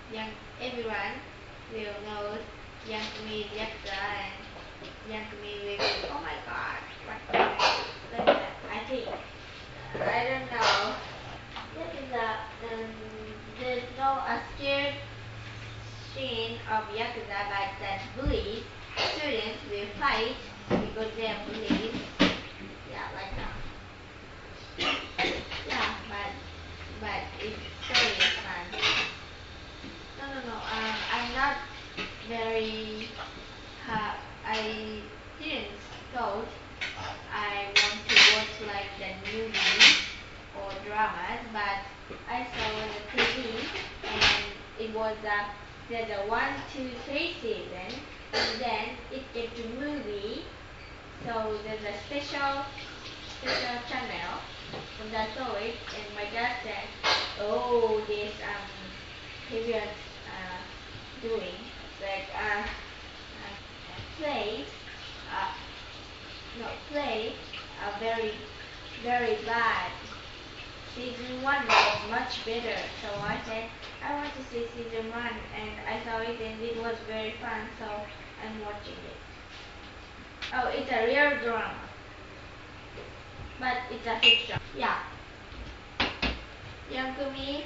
young everyone will know Yankumi Yakuza and Yankumi will be, oh my god, what like that, I think. I don't know. There's no scared scene of Yakuza, but that bullies students will fight because they are bullies. Yeah, like that. Yeah, but it's story is fun. No. I'm not very. I didn't thought I want to watch like the movies or dramas, but I saw on the TV and it was there's a 1, 2, 3 season, and then it get to movie. So there's a special channel, and I saw it, and my dad said, "Oh, this period doing like plays, uh, no play, very bad. Season 1 was much better, so I said I want to see season 1, and I saw it and it was very fun, so I'm watching it. Oh, it's a real drama, but it's a fiction. Yeah, Young Kumi.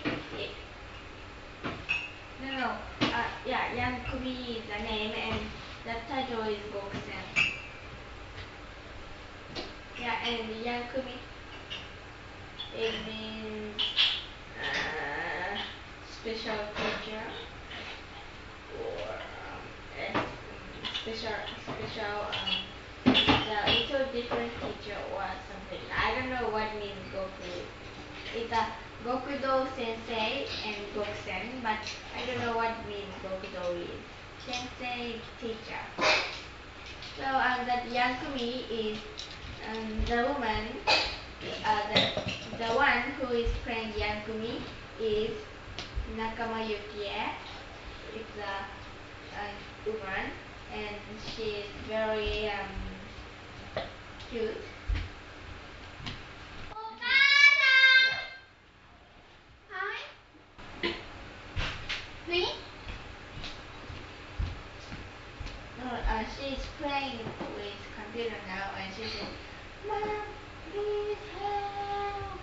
No. Yeah, Young Kumi is the name, and the title is Goksen. Yeah, and Young Kumi, it means special teacher or the little different teacher or something. I don't know what means Goku. It's a Gokudo Sensei and Goksen, but I don't know what means Gokudo is. Sensei teacher. So that Yankumi is the woman, the one who is playing Yankumi is Nakama Yukie. It's a woman, and she is very cute. Yeah. No, she's playing with computer now, and she said, "Mom, please help."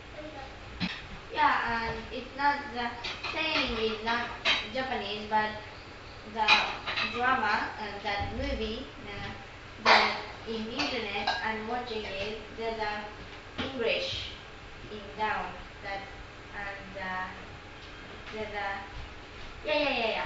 Yeah, and it's not the saying is not Japanese, but the drama and that movie that in internet I'm watching it. There's a English in down that and there's a yeah.